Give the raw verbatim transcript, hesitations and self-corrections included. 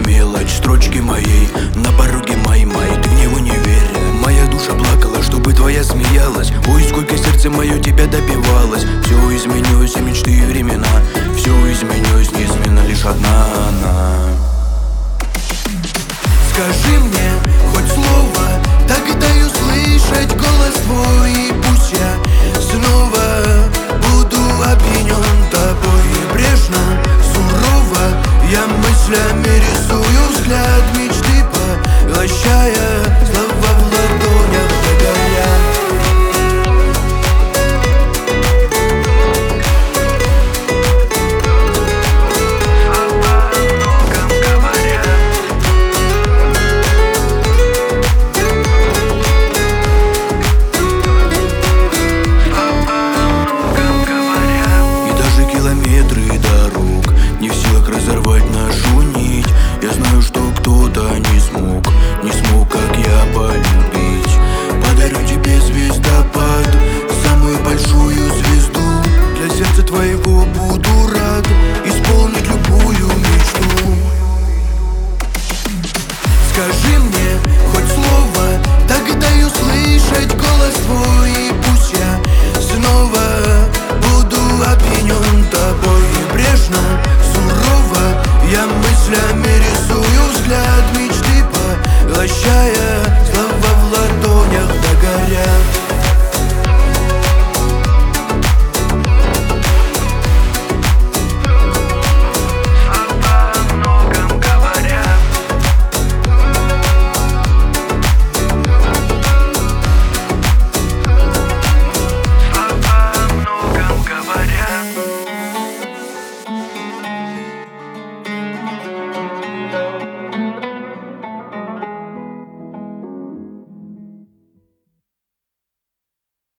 мелочь, строчки моей на пороге май-май, ты в него не верь. Моя душа плакала, чтобы твоя смеялась. Ой, сколько сердце мое тебя добивалось. Все изменилось, и мечты и времена. Все изменилось, неизменно лишь одна она.